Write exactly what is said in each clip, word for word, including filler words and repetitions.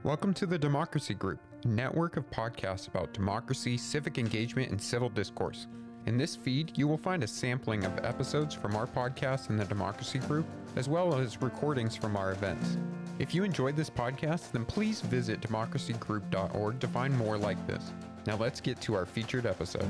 Welcome to the Democracy Group, a network of podcasts about democracy, civic engagement, and civil discourse. In this feed, you will find a sampling of episodes from our podcast in the Democracy Group, as well as recordings from our events. If you enjoyed this podcast, then please visit democracy group dot org to find more like this. Now let's get to our featured episode.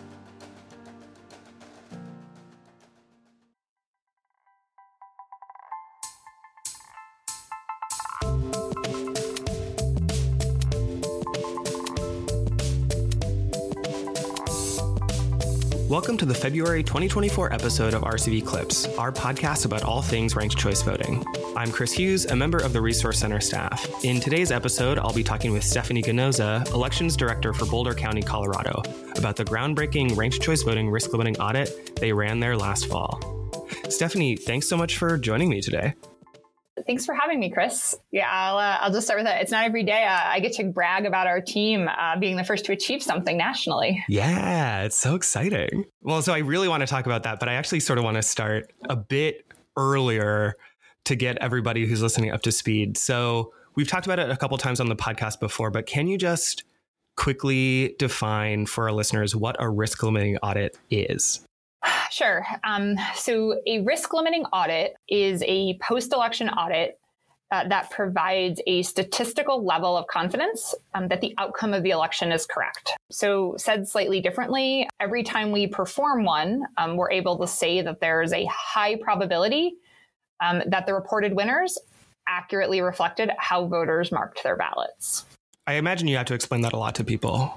Welcome to the February twenty twenty-four episode of R C V Clips, our podcast about all things ranked choice voting. I'm Chris Hughes, a member of the Resource Center staff. In today's episode, I'll be talking with Stephanie Ganoza, Elections Director for Boulder County, Colorado, about the groundbreaking ranked choice voting risk limiting audit they ran there last fall. Stephanie, thanks so much for joining me today. Thanks for having me, Chris. Yeah, I'll, uh, I'll just start with that. It's not every day uh, I get to brag about our team uh, being the first to achieve something nationally. Yeah, it's so exciting. Well, so I really want to talk about that, but I actually sort of want to start a bit earlier to get everybody who's listening up to speed. So we've talked about it a couple times on the podcast before, but can you just quickly define for our listeners what a risk limiting audit is? Sure. Um, so a risk limiting audit is a post-election audit uh, that provides a statistical level of confidence um, that the outcome of the election is correct. So said slightly differently, every time we perform one, um, we're able to say that there's a high probability um, that the reported winners accurately reflected how voters marked their ballots. I imagine you have to explain that a lot to people.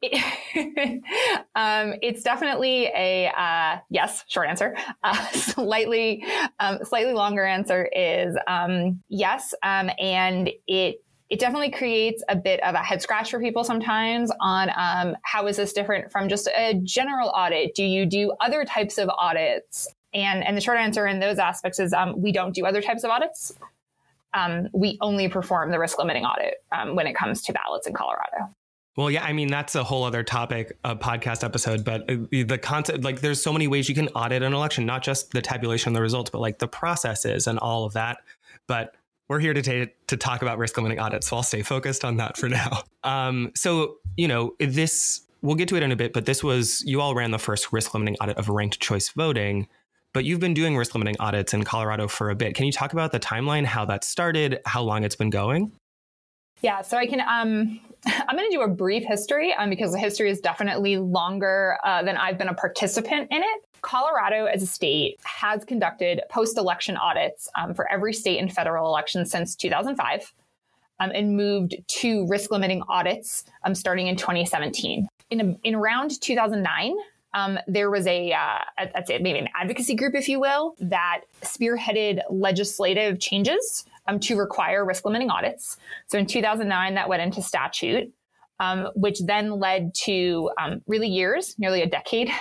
um, it's definitely a uh, yes, short answer. Uh, slightly, um, slightly longer answer is um, yes, um, and it it definitely creates a bit of a head scratch for people sometimes on um, how is this different from just a general audit? Do you do other types of audits? And and the short answer in those aspects is um, we don't do other types of audits. Um, we only perform the risk limiting audit um, when it comes to ballots in Colorado. Well, yeah, I mean, that's a whole other topic, a podcast episode, but the concept, like there's so many ways you can audit an election, not just the tabulation of the results, but like the processes and all of that. But we're here to, ta- to talk about risk limiting audits, so I'll stay focused on that for now. Um, so, you know, this, we'll get to it in a bit, but this was, you all ran the first risk limiting audit of ranked choice voting, but you've been doing risk limiting audits in Colorado for a bit. Can you talk about the timeline, how that started, how long it's been going? Yeah, so I can, um, I'm going to do a brief history um, because the history is definitely longer uh, than I've been a participant in it. Colorado as a state has conducted post-election audits um, for every state and federal election since two thousand five um, and moved to risk limiting audits um, starting in twenty seventeen. In, a, in around two thousand nine, um, there was a, uh, I'd say maybe an advocacy group, if you will, that spearheaded legislative changes Um, to require risk limiting audits. So in two thousand nine, that went into statute, um, which then led to um, really years, nearly a decade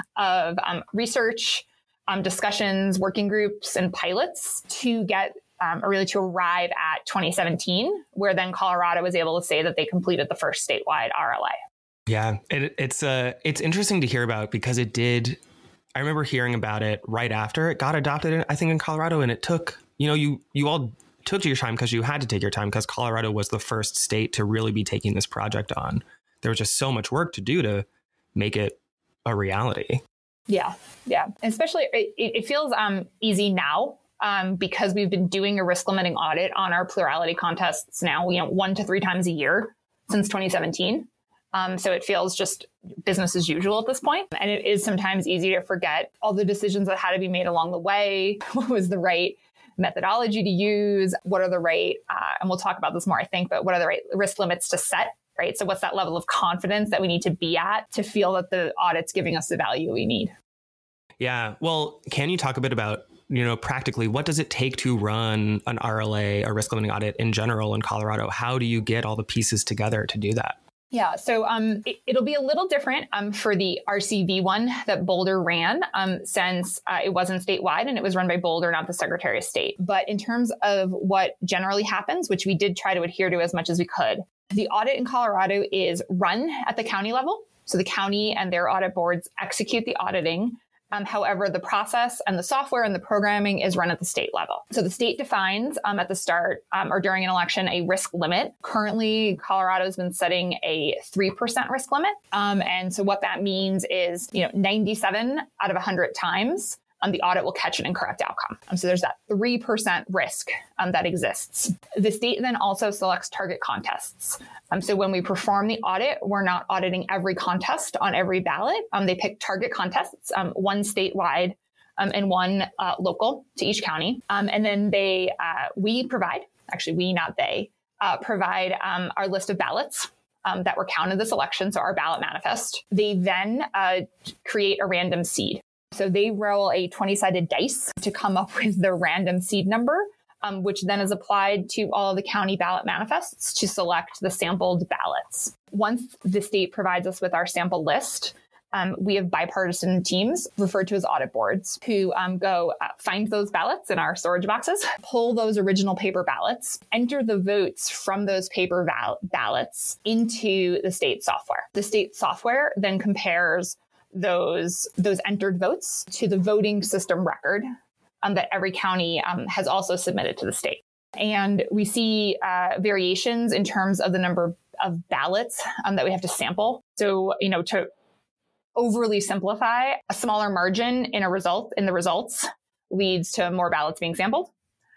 of um, research, um, discussions, working groups, and pilots to get um, or really to arrive at twenty seventeen, where then Colorado was able to say that they completed the first statewide R L A. Yeah, it, it's uh, it's interesting to hear about because it did. I remember hearing about it right after it got adopted, in, I think, in Colorado, and it took, you know, you you all took your time because you had to take your time because Colorado was the first state to really be taking this project on. There was just so much work to do to make it a reality. Yeah, yeah. Especially it, it feels um, easy now um, because we've been doing a risk limiting audit on our plurality contests now, you know, one to three times a year since twenty seventeen. Um, so it feels just business as usual at this point. And it is sometimes easy to forget all the decisions that had to be made along the way. What was the right methodology to use? What are the right, uh, and we'll talk about this more, I think, but what are the right risk limits to set, right? So what's that level of confidence that we need to be at to feel that the audit's giving us the value we need? Yeah. Well, can you talk a bit about, you know, practically, what does it take to run an R L A, a risk limiting audit in general in Colorado? How do you get all the pieces together to do that? Yeah, so um, it, it'll be a little different um, for the R C V one that Boulder ran um, since uh, it wasn't statewide and it was run by Boulder, not the Secretary of State. But in terms of what generally happens, which we did try to adhere to as much as we could, the audit in Colorado is run at the county level. So the county and their audit boards execute the auditing Um, however, the process and the software and the programming is run at the state level. So the state defines um, at the start um, or during an election a risk limit. Currently, Colorado has been setting a three percent risk limit. Um, and so what that means is, you know, ninety-seven out of one hundred times, Um, the audit will catch an incorrect outcome. Um, so there's that three percent risk um, that exists. The state then also selects target contests. Um, so when we perform the audit, we're not auditing every contest on every ballot. Um, they pick target contests, um, one statewide um, and one uh, local to each county. Um, and then they, uh, we provide, actually we, not they, uh, provide um, our list of ballots um, that were counted this election, so our ballot manifest. They then uh, create a random seed. So they roll a twenty-sided dice to come up with the random seed number, um, which then is applied to all of the county ballot manifests to select the sampled ballots. Once the state provides us with our sample list, um, we have bipartisan teams referred to as audit boards who um, go uh, find those ballots in our storage boxes, pull those original paper ballots, enter the votes from those paper val- ballots into the state software. The state software then compares those those entered votes to the voting system record um, that every county um, has also submitted to the state. And we see uh, variations in terms of the number of ballots um, that we have to sample. So, you know, to overly simplify, a smaller margin in a result in the results leads to more ballots being sampled.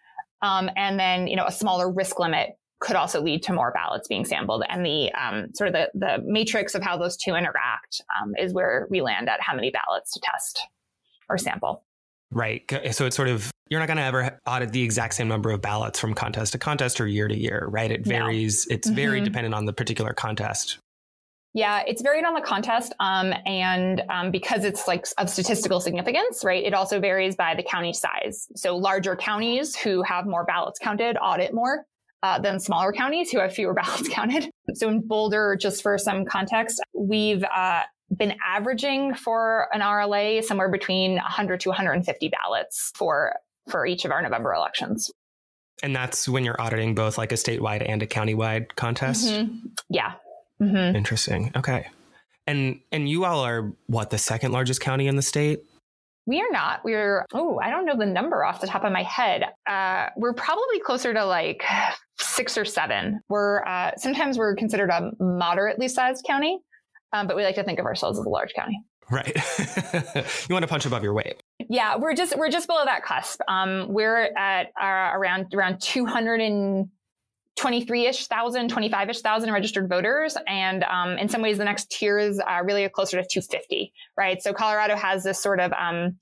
Um, and then, you know, a smaller risk limit could also lead to more ballots being sampled. And the um, sort of the, the matrix of how those two interact um, is where we land at how many ballots to test or sample. Right. So it's sort of, you're not going to ever audit the exact same number of ballots from contest to contest or year to year, right? It varies. No. It's mm-hmm. very dependent on the particular contest. Yeah, it's varied on the contest. Um, and um, because it's like of statistical significance, right? It also varies by the county size. So larger counties who have more ballots counted audit more. Uh, than smaller counties who have fewer ballots counted. So in Boulder, just for some context, we've uh, been averaging for an R L A somewhere between one hundred to one hundred fifty ballots for for each of our November elections. And that's when you're auditing both like a statewide and a countywide contest? Mm-hmm. Yeah. Mm-hmm. Interesting. Okay. And and you all are, what, the second largest county in the state? We are not. We're, oh, I don't know the number off the top of my head. Uh, we're probably closer to like six or seven. We're, uh, sometimes we're considered a moderately sized county, um, but we like to think of ourselves as a large county. Right. You want to punch above your weight. Yeah, we're just, we're just below that cusp. Um, we're at uh, around, around two hundred twenty-three-ish thousand, twenty-five-ish thousand registered voters. And um, in some ways, the next tier is uh, really closer to two hundred fifty, right? So Colorado has this sort of um,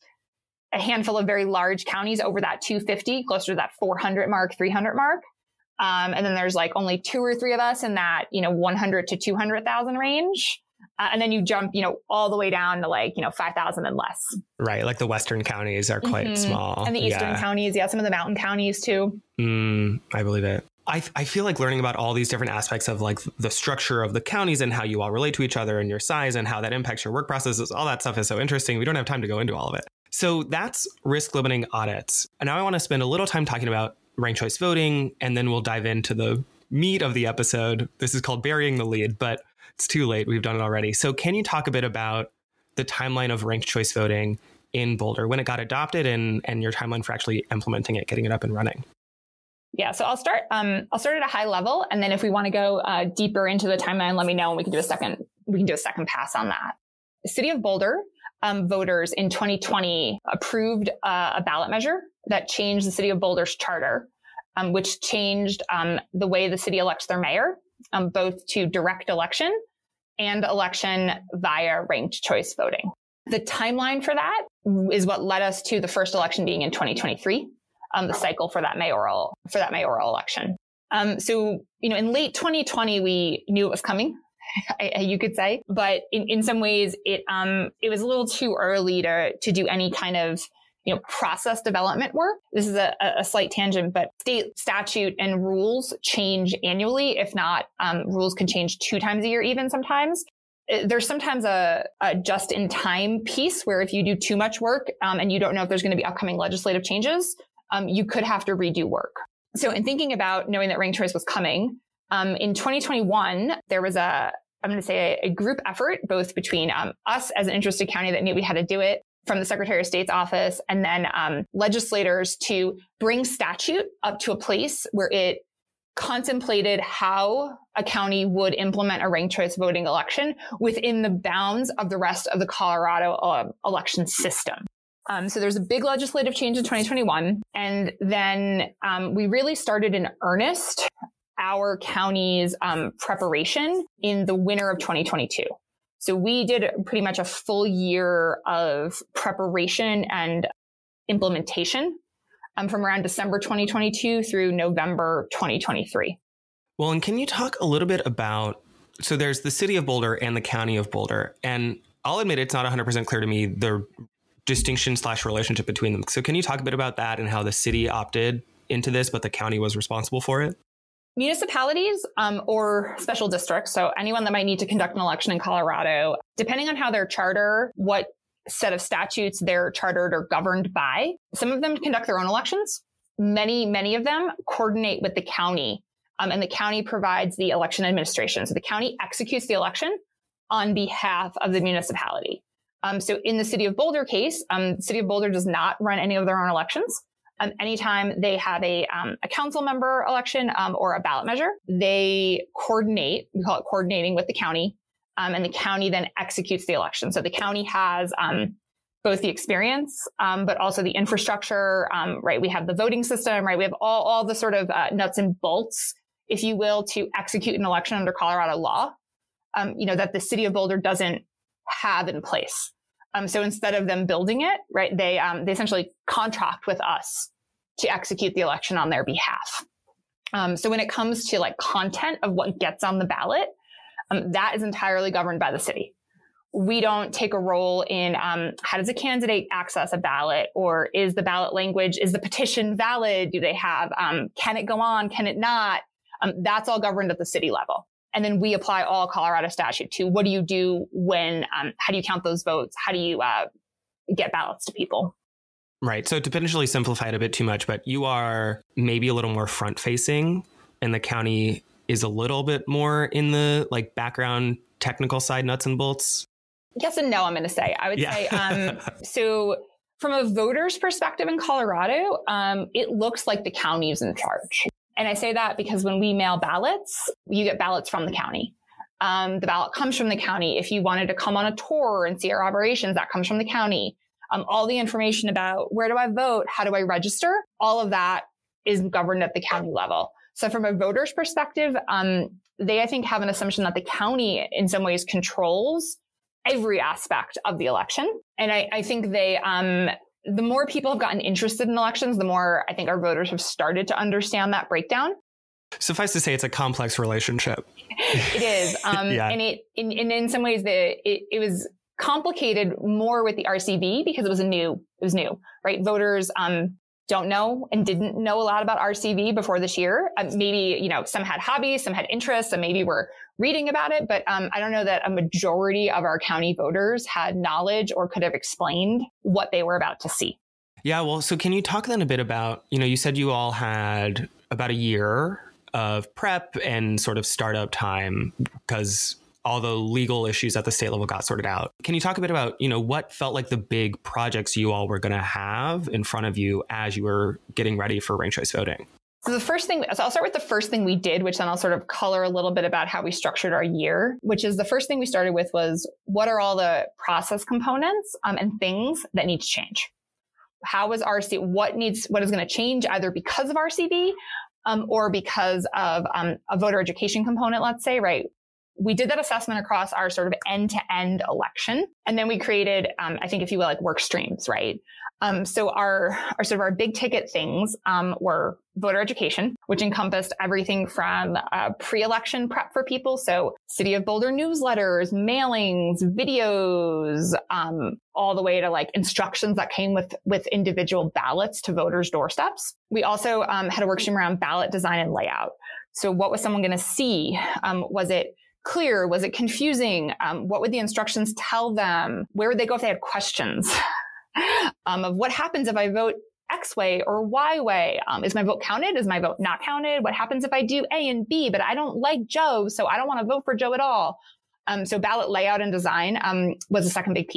a handful of very large counties over that two hundred fifty, closer to that four hundred mark, three hundred mark. Um, and then there's like only two or three of us in that, you know, one hundred to two hundred thousand range. Uh, and then you jump, you know, all the way down to like, you know, five thousand and less. Right. Like the Western counties are quite mm-hmm. small. And the Eastern yeah. counties. Yeah. Some of the mountain counties too. Mm, I believe it. I, I feel like learning about all these different aspects of like the structure of the counties and how you all relate to each other and your size and how that impacts your work processes, all that stuff is so interesting. We don't have time to go into all of it. So that's risk limiting audits. And now I want to spend a little time talking about ranked choice voting, and then we'll dive into the meat of the episode. This is called Burying the Lead, but it's too late. We've done it already. So can you talk a bit about the timeline of ranked choice voting in Boulder, when it got adopted, and, and your timeline for actually implementing it, getting it up and running? Yeah, so I'll start. Um, I'll start at a high level, and then if we want to go uh, deeper into the timeline, let me know, and we can do a second. We can do a second pass on that. The City of Boulder um, voters in twenty twenty approved uh, a ballot measure that changed the City of Boulder's charter, um, which changed um, the way the city elects their mayor, um, both to direct election and election via ranked choice voting. The timeline for that is what led us to the first election being in twenty twenty-three. Um, the cycle for that mayoral for that mayoral election. Um, so, you know, in late twenty twenty, we knew it was coming, you could say, but in, in some ways, it um, it was a little too early to to do any kind of you know process development work. This is a, a slight tangent, but state statute and rules change annually. If not, um, rules can change two times a year, even sometimes. There's sometimes a, a just-in-time piece where if you do too much work um, and you don't know if there's going to be upcoming legislative changes, Um, you could have to redo work. So in thinking about knowing that ranked choice was coming, um, in twenty twenty-one, there was a, I'm going to say a, a group effort, both between um, us as an interested county that knew we had to do it, from the Secretary of State's office, and then um, legislators to bring statute up to a place where it contemplated how a county would implement a ranked choice voting election within the bounds of the rest of the Colorado uh, election system. Um, so there's a big legislative change in twenty twenty-one. And then um, we really started in earnest our county's um, preparation in the winter of twenty twenty-two. So we did pretty much a full year of preparation and implementation um, from around December twenty twenty-two through November twenty twenty-three. Well, and can you talk a little bit about, so there's the city of Boulder and the county of Boulder, and I'll admit it's not one hundred percent clear to me the distinction slash relationship between them. So can you talk a bit about that and how the city opted into this, but the county was responsible for it? Municipalities um, or special districts, so anyone that might need to conduct an election in Colorado, depending on how their charter, what set of statutes they're chartered or governed by, some of them conduct their own elections. Many, many of them coordinate with the county, um, and the county provides the election administration. So the county executes the election on behalf of the municipality. Um, so in the city of Boulder case, um, the city of Boulder does not run any of their own elections. Um, anytime they have a, um, a council member election um, or a ballot measure, they coordinate, we call it coordinating with the county, um, and the county then executes the election. So the county has um, both the experience, um, but also the infrastructure, um, right? We have the voting system, right? We have all, all the sort of uh, nuts and bolts, if you will, to execute an election under Colorado law, um, you know, that the city of Boulder doesn't have in place. Um, so instead of them building it, right, they um, they essentially contract with us to execute the election on their behalf. Um, so when it comes to like content of what gets on the ballot, um, that is entirely governed by the city. We don't take a role in um, how does a candidate access a ballot, or is the ballot language, is the petition valid? Do they have, um, can it go on? Can it not? Um, that's all governed at the city level. And then we apply all Colorado statute to what do you do when, um, how do you count those votes? How do you uh, get ballots to people? Right. So to potentially simplify it a bit too much, but you are maybe a little more front facing and the county is a little bit more in the like background technical side, nuts and bolts. Yes and no, I'm going to say. I would yeah. say, um, so from a voter's perspective in Colorado, um, it looks like the county is in charge. And I say that because when we mail ballots, you get ballots from the county. Um, the ballot comes from the county. If you wanted to come on a tour and see our operations, that comes from the county. Um, all the information about where do I vote? How do I register? All of that is governed at the county level. So from a voter's perspective, um, they, I think, have an assumption that the county in some ways controls every aspect of the election. And I, I think they, um, the more people have gotten interested in elections, the more I think our voters have started to understand that breakdown. Suffice to say, it's a complex relationship. It is. Um, yeah. And it, in, in, in some ways, the, it, it was complicated more with the R C V because it was a new, it was new, right? Voters, um, don't know and didn't know a lot about R C V before this year. Uh, maybe, you know, some had hobbies, some had interests, and maybe were reading about it. But um, I don't know that a majority of our county voters had knowledge or could have explained what they were about to see. Yeah, well, so can you talk then a bit about, you know, you said you all had about a year of prep and sort of startup time because all the legal issues at the state level got sorted out. Can you talk a bit about, you know, what felt like the big projects you all were going to have in front of you as you were getting ready for ranked choice voting? So the first thing, so I'll start with the first thing we did, which then I'll sort of color a little bit about how we structured our year, which is the first thing we started with was what are all the process components um, and things that need to change? How is R C, what needs, what is going to change either because of R C V um, or because of um, a voter education component, let's say, right? We did that assessment across our sort of end-to-end election. And then we created, um, I think, if you will, like work streams, right? Um, so our, our sort of our big ticket things um, were voter education, which encompassed everything from uh, pre-election prep for people. So City of Boulder newsletters, mailings, videos, um, all the way to like instructions that came with, with individual ballots to voters' doorsteps. We also um, had a work stream around ballot design and layout. So what was someone going to see? Um, was it clear? Was it confusing? Um, what would the instructions tell them? Where would they go if they had questions? um, of what happens if I vote X way or Y way? Um, is my vote counted? Is my vote not counted? What happens if I do A and B, but I don't like Joe, so I don't want to vote for Joe at all? Um, so ballot layout and design um, was the second big piece.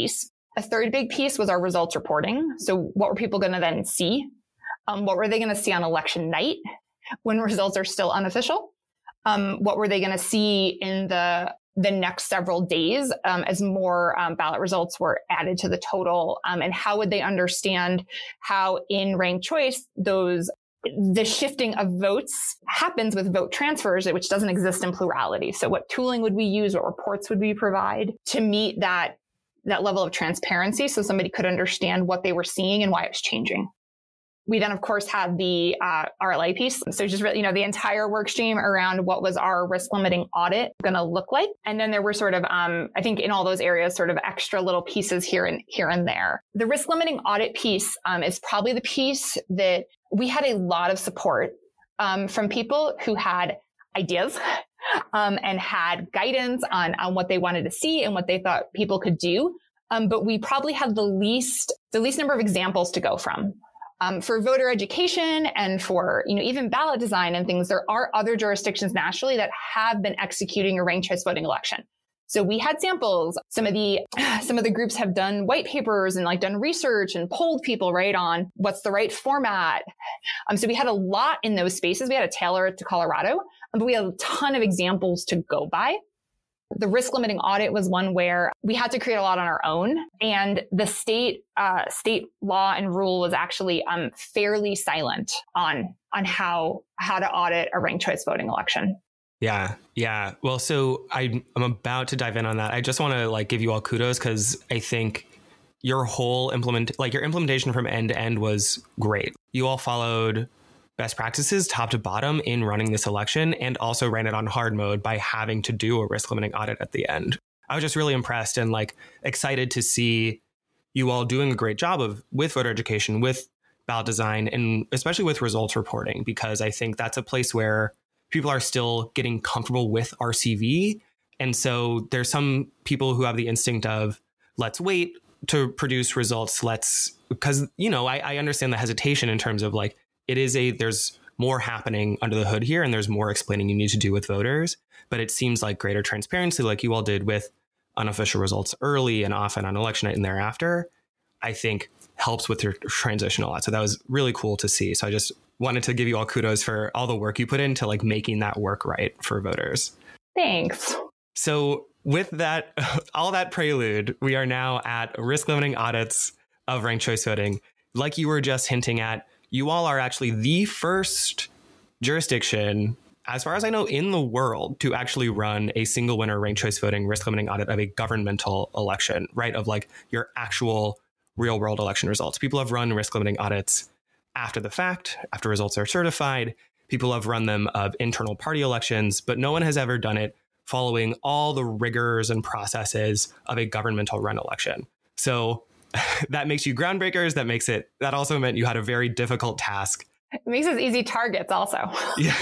A third big piece was our results reporting. So what were people going to then see? Um, what were they going to see on election night when results are still unofficial? Um, what were they going to see in the the next several days um, as more um, ballot results were added to the total? Um, and how would they understand how in ranked choice those the shifting of votes happens with vote transfers, which doesn't exist in plurality? So what tooling would we use? What reports would we provide to meet that that level of transparency so somebody could understand what they were seeing and why it was changing? We then, of course, had the uh, R L A piece. So just really, you know, the entire work stream around what was our risk limiting audit going to look like. And then there were sort of, um, I think in all those areas, sort of extra little pieces here and here and there. The risk limiting audit piece um, is probably the piece that we had a lot of support um, from people who had ideas um, and had guidance on, on what they wanted to see and what they thought people could do. Um, but we probably had the least, the least number of examples to go from. Um, for voter education and for, you know, even ballot design and things, there are other jurisdictions nationally that have been executing a ranked choice voting election. So we had samples. Some of the some of the groups have done white papers and like done research and polled people right on what's the right format. Um, so we had a lot in those spaces. We had to tailor it to Colorado, but we had a ton of examples to go by. The risk limiting audit was one where we had to create a lot on our own, and the state uh, state law and rule was actually um, fairly silent on on how how to audit a ranked choice voting election. Yeah, yeah. Well, so I, I'm about to dive in on that. I just want to like give you all kudos because I think your whole implement, like your implementation from end to end was great. You all followed best practices top to bottom in running this election and also ran it on hard mode by having to do a risk limiting audit at the end. I was just really impressed and like excited to see you all doing a great job of with voter education, with ballot design, and especially with results reporting, because I think that's a place where people are still getting comfortable with R C V. And so there's some people who have the instinct of let's wait to produce results. Let's because, you know, I, I understand the hesitation in terms of like, it is a there's more happening under the hood here and there's more explaining you need to do with voters. But it seems like greater transparency, like you all did with unofficial results early and often on election night and thereafter, I think helps with your transition a lot. So that was really cool to see. So I just wanted to give you all kudos for all the work you put into like making that work right for voters. Thanks. So with that, all that prelude, we are now at risk limiting audits of ranked choice voting. Like you were just hinting at, you all are actually the first jurisdiction, as far as I know, in the world to actually run a single winner ranked choice voting risk limiting audit of a governmental election, right? Of like your actual real world election results. People have run risk limiting audits after the fact, after results are certified. People have run them of internal party elections, but no one has ever done it following all the rigors and processes of a governmental run election. So that makes you groundbreakers. That makes it, that also meant you had a very difficult task. It makes us easy targets also. Yeah.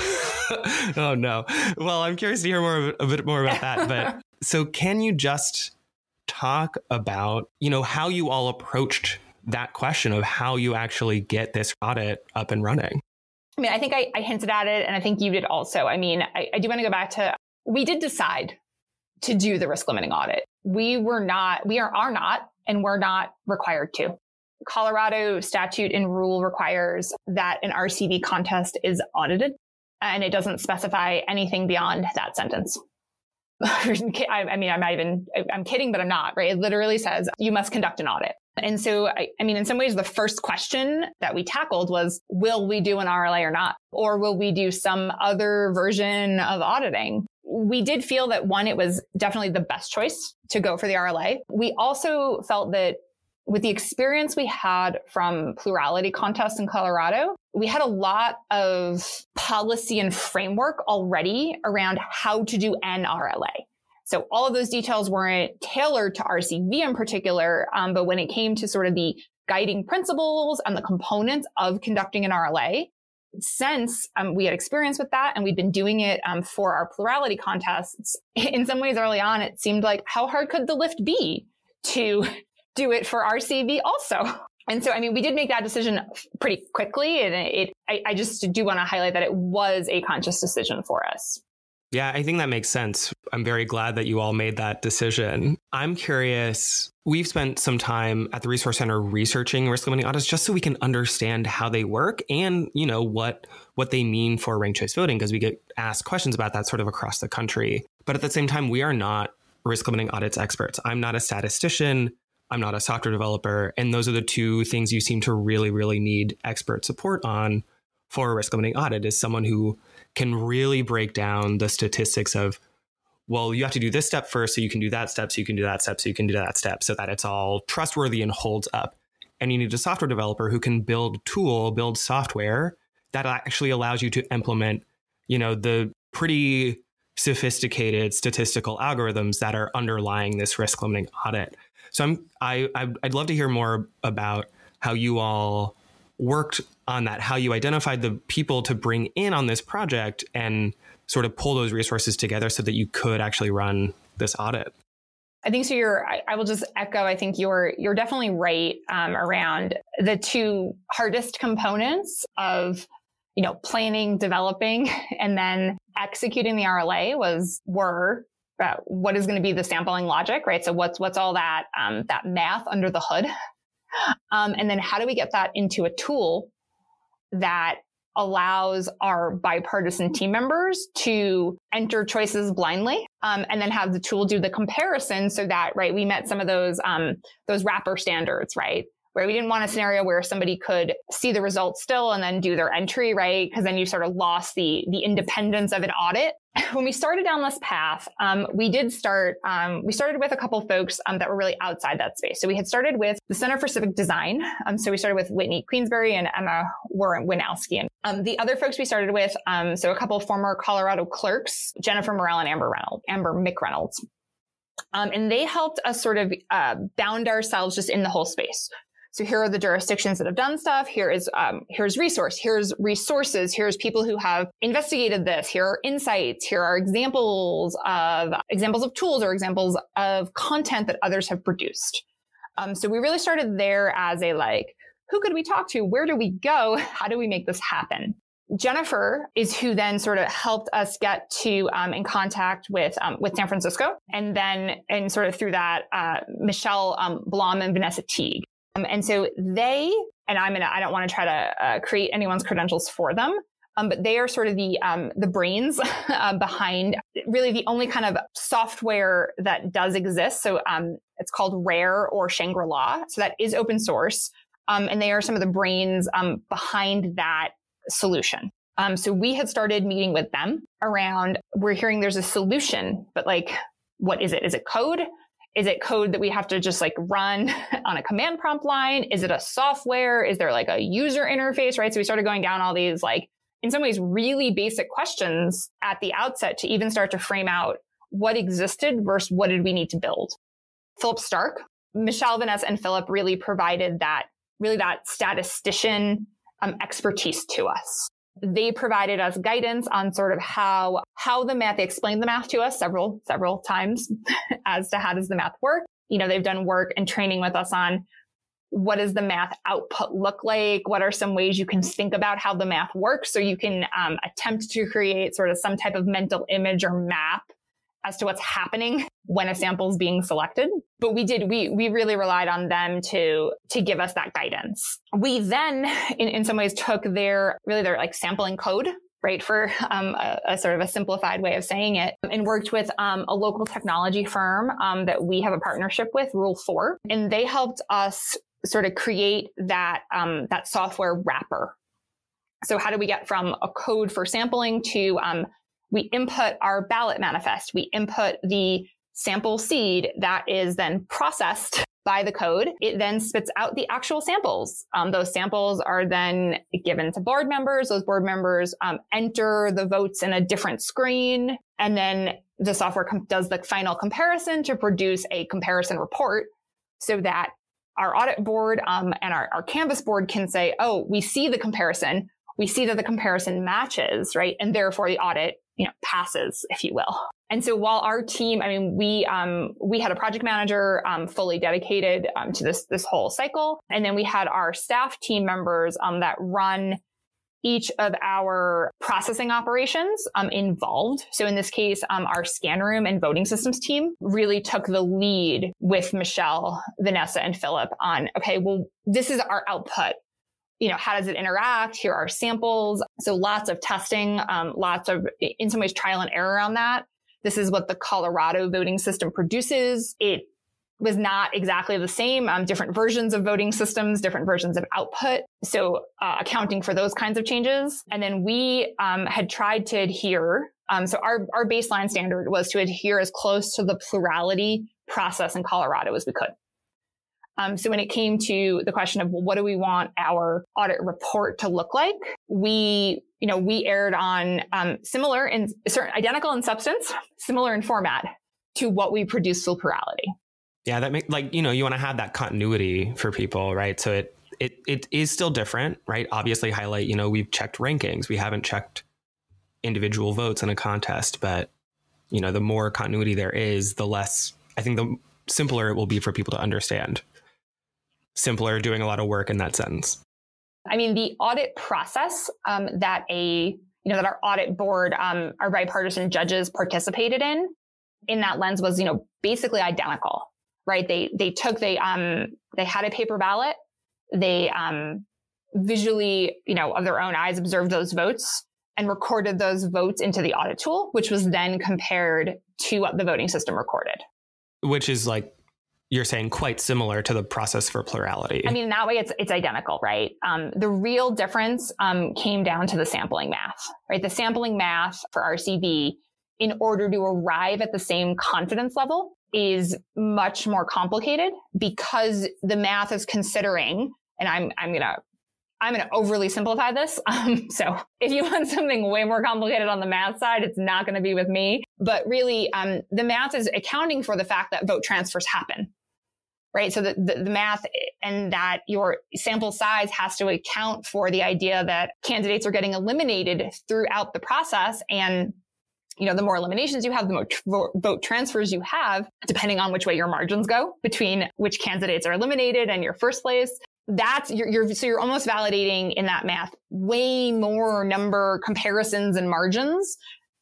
Oh, no. Well, I'm curious to hear more, a bit more about that. But so can you just talk about, you know, how you all approached that question of how you actually get this audit up and running? I mean, I think I, I hinted at it, and I think you did also. I mean, I, I do want to go back to, we did decide to do the risk limiting audit. We were not, we are, are not, and we're not required to. Colorado statute and rule requires that an R C V contest is audited, and it doesn't specify anything beyond that sentence. I, I mean, I'm not even, I'm kidding, but I'm not, right? It literally says you must conduct an audit. And so, I, I mean, in some ways, the first question that we tackled was, will we do an R L A or not? Or will we do some other version of auditing? We did feel that, one, it was definitely the best choice to go for the R L A. We also felt that with the experience we had from plurality contests in Colorado, we had a lot of policy and framework already around how to do an R L A. So all of those details weren't tailored to R C V in particular, um, but when it came to sort of the guiding principles and the components of conducting an R L A, since um, we had experience with that and we'd been doing it um, for our plurality contests, in some ways early on, it seemed like how hard could the lift be to do it for R C V also? And so, I mean, we did make that decision pretty quickly. And it, I, I just do want to highlight that it was a conscious decision for us. Yeah, I think that makes sense. I'm very glad that you all made that decision. I'm curious, we've spent some time at the Resource Center researching risk limiting audits just so we can understand how they work and, you know, what what they mean for ranked choice voting, because we get asked questions about that sort of across the country. But at the same time, we are not risk limiting audits experts. I'm not a statistician. I'm not a software developer. And those are the two things you seem to really, really need expert support on for a risk limiting audit, is someone who can really break down the statistics of, well, you have to do this step first, so you can do that step, so you can do that step, so you can do that step, so that it's all trustworthy and holds up. And you need a software developer who can build tool, build software that actually allows you to implement, you know, the pretty sophisticated statistical algorithms that are underlying this risk limiting audit. So I'm, I, I'd love to hear more about how you all worked on that, how you identified the people to bring in on this project and sort of pull those resources together so that you could actually run this audit. I think so. You're, I, I will just echo, I think you're, you're definitely right um, around the two hardest components of, you know, planning, developing, and then executing the R L A was, were uh, what is going to be the sampling logic, right? So what's, what's all that, um, that math under the hood. Um, and then how do we get that into a tool that allows our bipartisan team members to enter choices blindly, um, and then have the tool do the comparison so that, right, we met some of those, um, those wrapper standards, right? Where we didn't want a scenario where somebody could see the results still and then do their entry, right? Because then you sort of lost the, the independence of an audit. When we started down this path, um, we did start, um, we started with a couple folks um, that were really outside that space. So we had started with the Center for Civic Design. Um, so we started with Whitney Queensberry and Emma Winowski. And um, the other folks we started with, um, so a couple of former Colorado clerks, Jennifer Morell and Amber Reynolds, Amber McReynolds. Um, and they helped us sort of uh, bound ourselves just in the whole space. So here are the jurisdictions that have done stuff. Here is, um, here's resource. Here's resources. Here's people who have investigated this. Here are insights. Here are examples of examples of tools or examples of content that others have produced. Um, so we really started there as a like, who could we talk to? Where do we go? How do we make this happen? Jennifer is who then sort of helped us get to um, in contact with um, with San Francisco, and then and sort of through that, uh, Michelle um, Blom and Vanessa Teague. Um, and so they, and I'm gonna, I don't want to try to uh, create anyone's credentials for them, um, but they are sort of the um, the brains uh, behind really the only kind of software that does exist. So um, it's called RARE or Shangri-La. So that is open source, um, and they are some of the brains um, behind that solution. Um, so we had started meeting with them around, we're hearing there's a solution, but like, what is it? Is it code? Is it code that we have to just like run on a command prompt line? Is it a software? Is there like a user interface, right? So we started going down all these like, in some ways, really basic questions at the outset to even start to frame out what existed versus what did we need to build. Philip Stark, Michelle, Vanessa, and Philip really provided that, really that statistician um, expertise to us. They provided us guidance on sort of how, how the math, they explained the math to us several, several times as to how does the math work. You know, they've done work and training with us on what does the math output look like? What are some ways you can think about how the math works so you can um, attempt to create sort of some type of mental image or map as to what's happening when a sample is being selected. But we did, we, we really relied on them to, to give us that guidance. We then, in, in some ways, took their, really their like sampling code, right, for um, a, a sort of a simplified way of saying it, and worked with um, a local technology firm um, that we have a partnership with, Rule four. And they helped us sort of create that, um, that software wrapper. So how do we get from a code for sampling to, um, we input our ballot manifest, we input the sample seed that is then processed by the code. It then spits out the actual samples. Um, those samples are then given to board members. Those board members um, enter the votes in a different screen. And then the software com- does the final comparison to produce a comparison report so that our audit board um, and our, our Canvas board can say, oh, we see the comparison. We see that the comparison matches, right? And therefore the audit, you know, passes, if you will. And so while our team, I mean, we, um, we had a project manager, um, fully dedicated, um, to this, this whole cycle. And then we had our staff team members, um, that run each of our processing operations um, involved. So in this case, um, our scan room and voting systems team really took the lead with Michelle, Vanessa, and Philip on, okay, well, this is our output. You know, how does it interact? Here are samples. So lots of testing, um, lots of, in some ways, trial and error on that. This is what the Colorado voting system produces. It was not exactly the same, um, different versions of voting systems, different versions of output. So uh, accounting for those kinds of changes. And then we um, had tried to adhere. Um, so our, our baseline standard was to adhere as close to the plurality process in Colorado as we could. Um, so when it came to the question of, well, what do we want our audit report to look like? We, you know, we erred on um, similar and certain identical in substance, similar in format to what we produce for plurality. Yeah, that make like, you know, you want to have that continuity for people, right? So it it it is still different, right? Obviously highlight, you know, we've checked rankings. We haven't checked individual votes in a contest, but, you know, the more continuity there is, the less, I think the simpler it will be for people to understand. Simpler, doing a lot of work in that sense. I mean, the audit process um, that a, you know, that our audit board, um, our bipartisan judges participated in, in that lens was, you know, basically identical. Right. They they took they um they had a paper ballot. They um visually, you know, of their own eyes observed those votes and recorded those votes into the audit tool, which was then compared to what the voting system recorded. Which is like you're saying quite similar to the process for plurality. I mean, in that way, it's it's identical, right? Um, the real difference um, came down to the sampling math, right? The sampling math for R C V, in order to arrive at the same confidence level, is much more complicated because the math is considering, and I'm I'm gonna I'm gonna overly simplify this. Um, so if you want something way more complicated on the math side, it's not going to be with me. But really, um, the math is accounting for the fact that vote transfers happen, right? So the, the the math and that your sample size has to account for the idea that candidates are getting eliminated throughout the process. And you know, the more eliminations you have, the more tr- vote transfers you have, depending on which way your margins go between which candidates are eliminated and your first place. That's you're, you're so you're almost validating in that math way more number comparisons and margins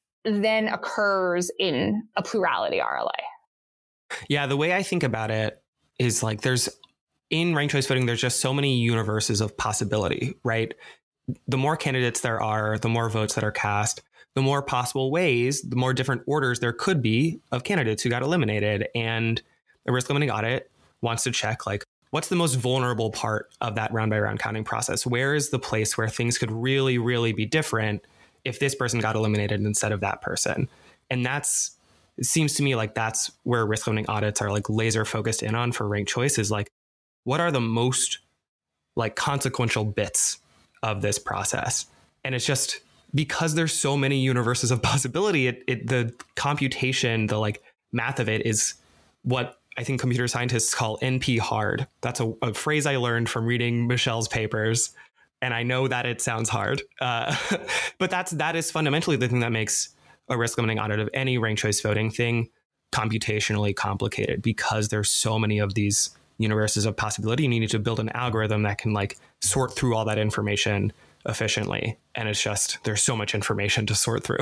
than occurs in a plurality R L A. Yeah, the way I think about it is like there's in ranked choice voting, there's just so many universes of possibility, right? The more candidates there are, the more votes that are cast, the more possible ways, the more different orders there could be of candidates who got eliminated. And the risk limiting audit wants to check, like, what's the most vulnerable part of that round by round counting process? Where is the place where things could really, really be different if this person got eliminated instead of that person? And that's, it seems to me like that's where risk limiting audits are like laser focused in on for ranked choice is like, what are the most like consequential bits of this process? And it's just, because there's so many universes of possibility, it, it the computation, the like math of it is what I think computer scientists call N P hard. That's a, a phrase I learned from reading Michelle's papers. And I know that it sounds hard, uh, but that's that is fundamentally the thing that makes a risk limiting audit of any ranked choice voting thing computationally complicated, because there's so many of these universes of possibility. You need to build an algorithm that can like sort through all that information efficiently. And it's just, there's so much information to sort through.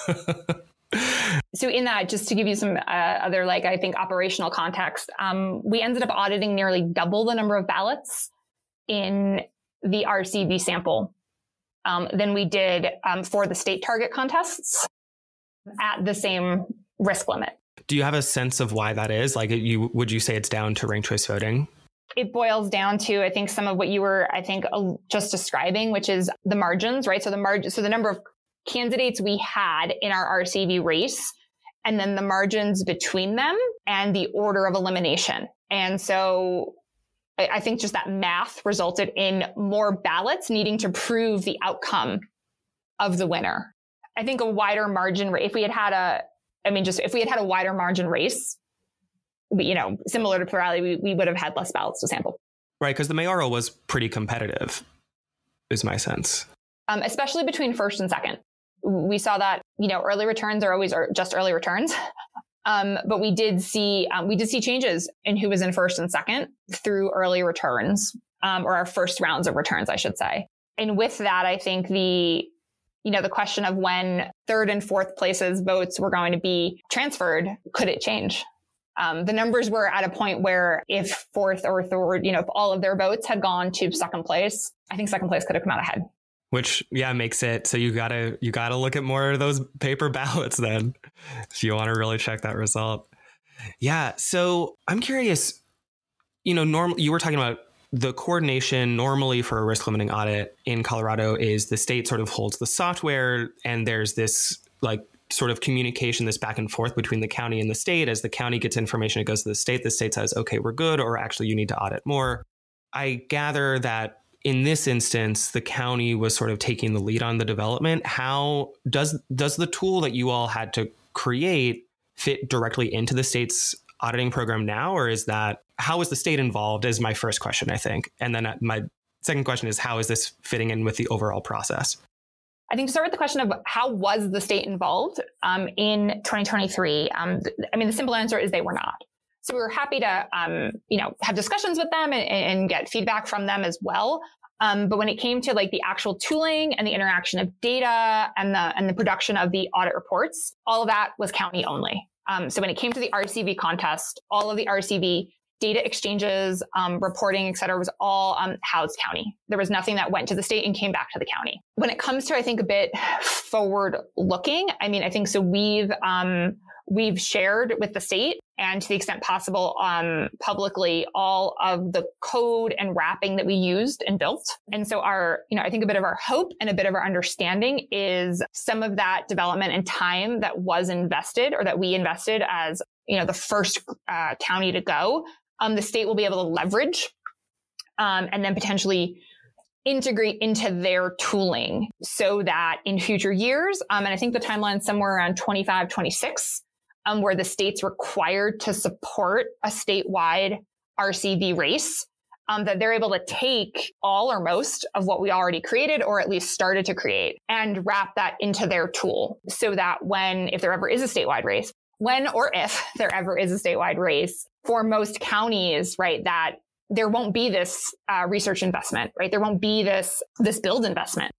So in that, just to give you some uh, other, like, I think operational context, um, we ended up auditing nearly double the number of ballots in the R C V sample um, than we did um, for the state target contests at the same risk limit. Do you have a sense of why that is? Like, you would you say it's down to ranked choice voting? It boils down to, I think, some of what you were, I think, uh, just describing, which is the margins, right? So the margin, so the number of candidates we had in our R C V race, and then the margins between them and the order of elimination. And so I, I think just that math resulted in more ballots needing to prove the outcome of the winner. I think a wider margin, if we had had a, I mean, just if we had had a wider margin race, you know, similar to plurality, we, we would have had less ballots to sample. Right, because the mayoral was pretty competitive, is my sense. Um, especially between first and second. We saw that, you know, early returns are always just early returns. um, but we did see, um, we did see changes in who was in first and second through early returns, um, or our first rounds of returns, I should say. And with that, I think the, you know, the question of when third and fourth places votes were going to be transferred, could it change? Um, the numbers were at a point where if fourth or third, you know, if all of their votes had gone to second place, I think second place could have come out ahead. Which, yeah, makes it so you gotta you gotta look at more of those paper ballots then, if you want to really check that result. Yeah. So I'm curious, you know, normally you were talking about the coordination normally for a risk limiting audit in Colorado is the state sort of holds the software, and there's this like sort of communication, this back and forth between the county and the state. As the county gets information, it goes to the state. The state says, okay, we're good, or actually you need to audit more. I gather that in this instance, the county was sort of taking the lead on the development. How does does the tool that you all had to create fit directly into the state's auditing program now? Or is that, how is the state involved is my first question, I think. And then my second question is, how is this fitting in with the overall process? I think to start with the question of how was the state involved um, in twenty twenty-three, um, th- I mean, the simple answer is they were not. So we were happy to, um, you know, have discussions with them and, and get feedback from them as well. Um, but when it came to like the actual tooling and the interaction of data and the and the production of the audit reports, all of that was county only. Um, so when it came to the R C V contest, all of the R C V data exchanges, um, reporting, et cetera, was all um, housed county. There was nothing that went to the state and came back to the county. When it comes to, I think, a bit forward looking, I mean, I think so we've um, we've shared with the state and to the extent possible um, publicly all of the code and wrapping that we used and built. And so our, you know, I think a bit of our hope and a bit of our understanding is some of that development and time that was invested or that we invested as, you know, the first uh, county to go, um, the state will be able to leverage um, and then potentially integrate into their tooling so that in future years, um, and I think the timeline is somewhere around twenty-five, twenty-six, Um, where the state's required to support a statewide R C V race, um, that they're able to take all or most of what we already created or at least started to create and wrap that into their tool so that when, if there ever is a statewide race, when or if there ever is a statewide race for most counties, right, that there won't be this uh, research investment, right? There won't be this, this build investment.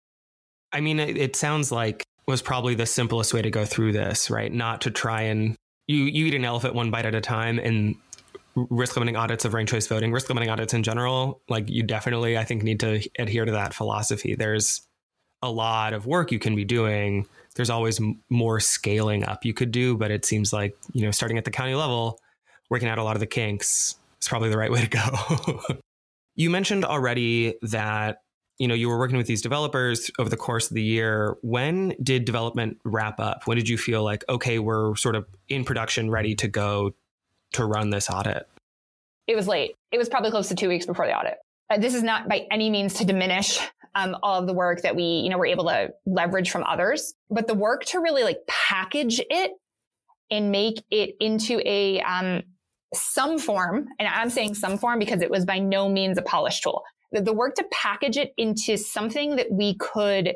I mean, it, it sounds like was probably the simplest way to go through this, right? Not to try and you, you eat an elephant one bite at a time. And risk limiting audits of ranked choice voting, risk limiting audits in general, like you definitely, I think, need to adhere to that philosophy. There's a lot of work you can be doing. There's always m- more scaling up you could do, but it seems like, you know, starting at the county level, working out a lot of the kinks is probably the right way to go. You mentioned already that, you know, you were working with these developers over the course of the year. When did development wrap up? When did you feel like, okay, we're sort of in production, ready to go to run this audit? It was late. It was probably close to two weeks before the audit. Uh, this is not by any means to diminish um, all of the work that we, you know, were able to leverage from others, but the work to really like package it and make it into a um, some form. And I'm saying some form because it was by no means a polished tool. The work to package it into something that we could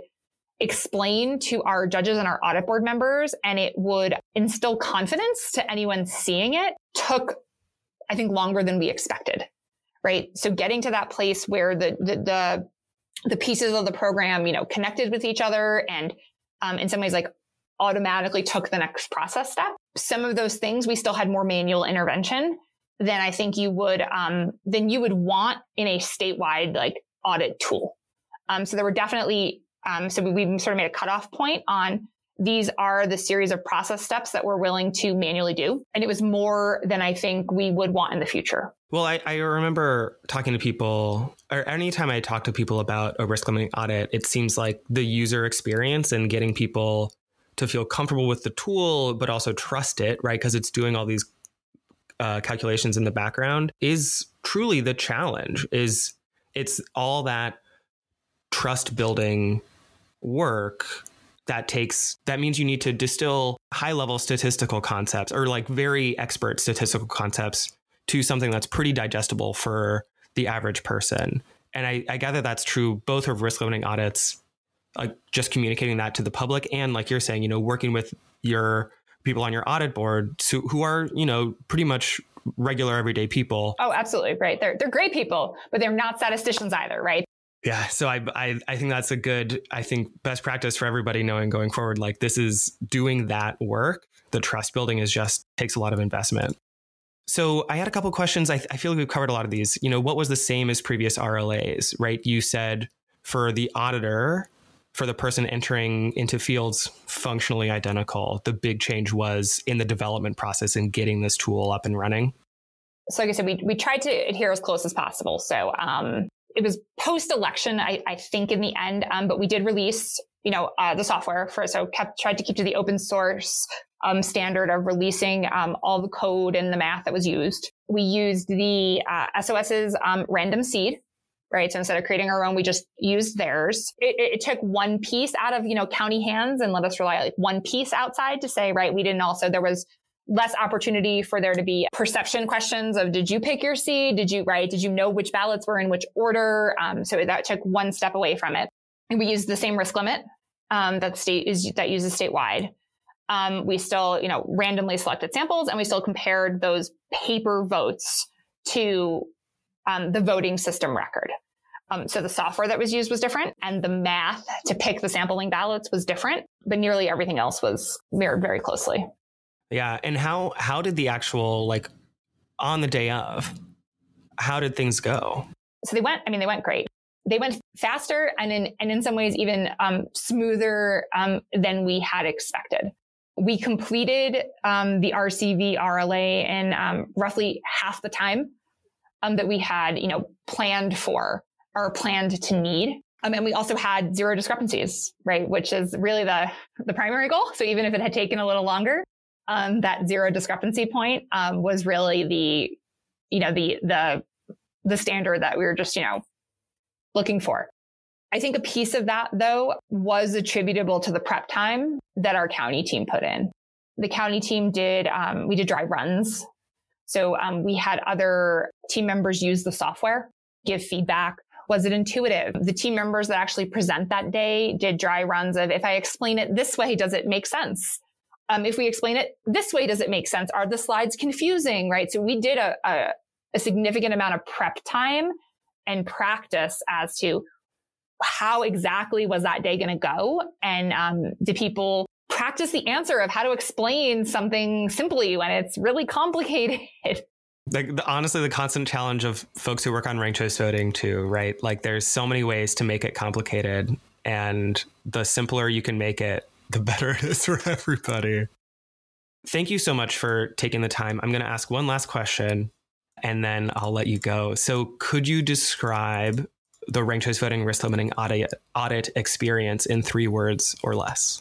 explain to our judges and our audit board members, and it would instill confidence to anyone seeing it, took, I think, longer than we expected, right? So getting to that place where the the the, the pieces of the program, you know, connected with each other and um, in some ways like automatically took the next process step. Some of those things, we still had more manual intervention than I think you would, um, than you would want in a statewide like audit tool. Um, so there were definitely, um, so we, we sort of made a cutoff point on these are the series of process steps that we're willing to manually do. And it was more than I think we would want in the future. Well, I, I remember talking to people, or anytime I talk to people about a risk limiting audit, it seems like the user experience and getting people to feel comfortable with the tool, but also trust it, right? Because it's doing all these Uh, calculations in the background is truly the challenge. Is it's all that trust building work that takes, that means you need to distill high level statistical concepts or like very expert statistical concepts to something that's pretty digestible for the average person. And I, I gather that's true both of risk limiting audits, like just communicating that to the public, and like you're saying, you know, working with your people on your audit board so, who are, you know, pretty much regular everyday people. Oh, absolutely. Right. They're, they're great people, but they're not statisticians either. Right. Yeah. So I, I, I think that's a good, I think best practice for everybody knowing going forward, like this is doing that work. The trust building is just takes a lot of investment. So I had a couple of questions. I, I feel like we've covered a lot of these. You know, what was the same as previous R L As, right? You said for the auditor, for the person entering into fields functionally identical, the big change was in the development process and getting this tool up and running. So like I said, we, we tried to adhere as close as possible. So um, it was post-election, I, I think in the end, um, but we did release, you know, uh, the software for, so kept tried to keep to the open source Um, standard of releasing um, all the code and the math that was used. We used the uh, SOS's um, random seed, right? So instead of creating our own, we just used theirs. It, it, it took one piece out of, you know, county hands and let us rely on like one piece outside to say, right, we didn't also, there was less opportunity for there to be perception questions of, did you pick your seed? Did you, right? Did you know which ballots were in which order? Um, so that took one step away from it. And we used the same risk limit um, that state is, that uses statewide. Um, we still, you know, randomly selected samples and we still compared those paper votes to um, the voting system record. Um, so the software that was used was different and the math to pick the sampling ballots was different, but nearly everything else was mirrored very closely. Yeah. And how, how did the actual, like on the day of, how did things go? So they went, I mean, they went great. They went faster and in, and in some ways even um, smoother um, than we had expected. We completed um, the R C V R L A in um, roughly half the time um, that we had, you know, planned for or planned to need. Um, and we also had zero discrepancies, right? Which is really the, the primary goal. So even if it had taken a little longer, um, that zero discrepancy point um, was really the, you know, the, the, the standard that we were just, you know, looking for. I think a piece of that, though, was attributable to the prep time that our county team put in. The county team did, um, we did dry runs. So um, we had other team members use the software, give feedback. Was it intuitive? The team members that actually present that day did dry runs of, if I explain it this way, does it make sense? Um, if we explain it this way, does it make sense? Are the slides confusing, right? So we did a, a, a significant amount of prep time and practice as to how exactly was that day going to go? And um, did people practice the answer of how to explain something simply when it's really complicated? Like the, honestly, the constant challenge of folks who work on ranked choice voting too, right? Like there's so many ways to make it complicated, and the simpler you can make it, the better it is for everybody. Thank you so much for taking the time. I'm going to ask one last question and then I'll let you go. So could you describe the ranked choice voting risk limiting audit audit experience in three words or less?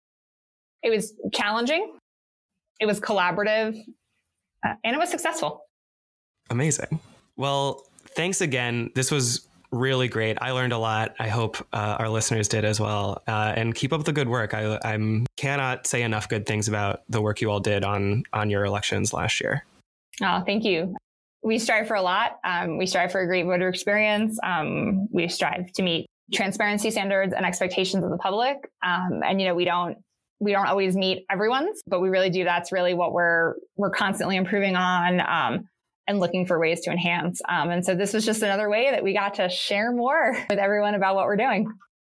It was challenging. It was collaborative, uh, and it was successful. Amazing. Well, thanks again. This was really great. I learned a lot. I hope uh, our listeners did as well. Uh, and keep up the good work. I I'm, cannot say enough good things about the work you all did on on your elections last year. Oh, thank you. We strive for a lot. Um, we strive for a great voter experience. Um, we strive to meet transparency standards and expectations of the public. Um, and, you know, we don't, we don't always meet everyone's, but we really do. That's really what we're, we're constantly improving on, um, and looking for ways to enhance. Um, and so this was just another way that we got to share more with everyone about what we're doing.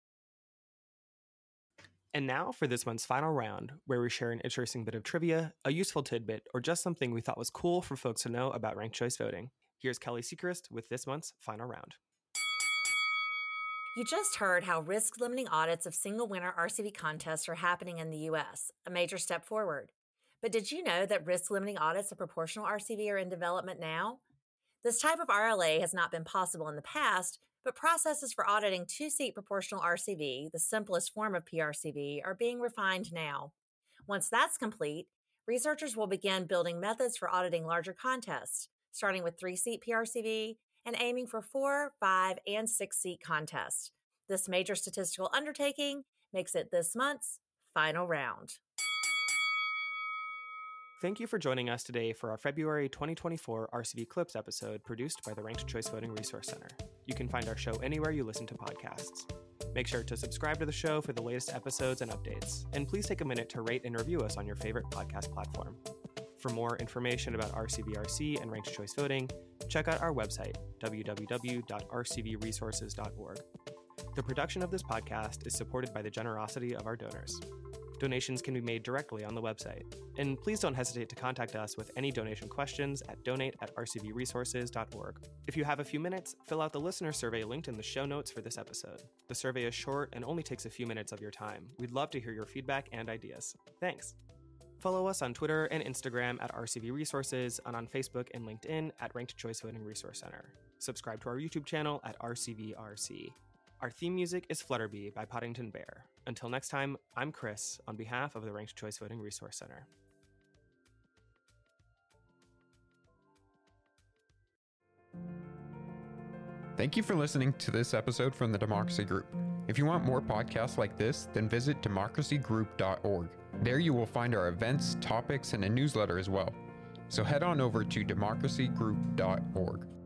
And now for this month's final round, where we share an interesting bit of trivia, a useful tidbit, or just something we thought was cool for folks to know about ranked choice voting. Here's Kelly Sechrist with this month's final round. You just heard how risk-limiting audits of single-winner R C V contests are happening in the U S, a major step forward. But did you know that risk-limiting audits of proportional R C V are in development now? This type of R L A has not been possible in the past, but processes for auditing two-seat proportional R C V, the simplest form of P R C V, are being refined now. Once that's complete, researchers will begin building methods for auditing larger contests, starting with three-seat P R C V and aiming for four, five, and six-seat contests. This major statistical undertaking makes it this month's final round. Thank you for joining us today for our February twenty twenty-four R C V Clips episode produced by the Ranked Choice Voting Resource Center. You can find our show anywhere you listen to podcasts. Make sure to subscribe to the show for the latest episodes and updates. And please take a minute to rate and review us on your favorite podcast platform. For more information about R C V R C and ranked choice voting, check out our website, w w w dot r c v resources dot org. The production of this podcast is supported by the generosity of our donors. Donations can be made directly on the website. And please don't hesitate to contact us with any donation questions at donate at r c v resources dot org. If you have a few minutes, fill out the listener survey linked in the show notes for this episode. The survey is short and only takes a few minutes of your time. We'd love to hear your feedback and ideas. Thanks. Follow us on Twitter and Instagram at R C V Resources and on Facebook and LinkedIn at Ranked Choice Voting Resource Center. Subscribe to our YouTube channel at R C V R C. Our theme music is Flutterby by Poddington Bear. Until next time, I'm Chris on behalf of the Ranked Choice Voting Resource Center. Thank you for listening to this episode from the Democracy Group. If you want more podcasts like this, then visit democracy group dot org. There you will find our events, topics, and a newsletter as well. So head on over to democracy group dot org.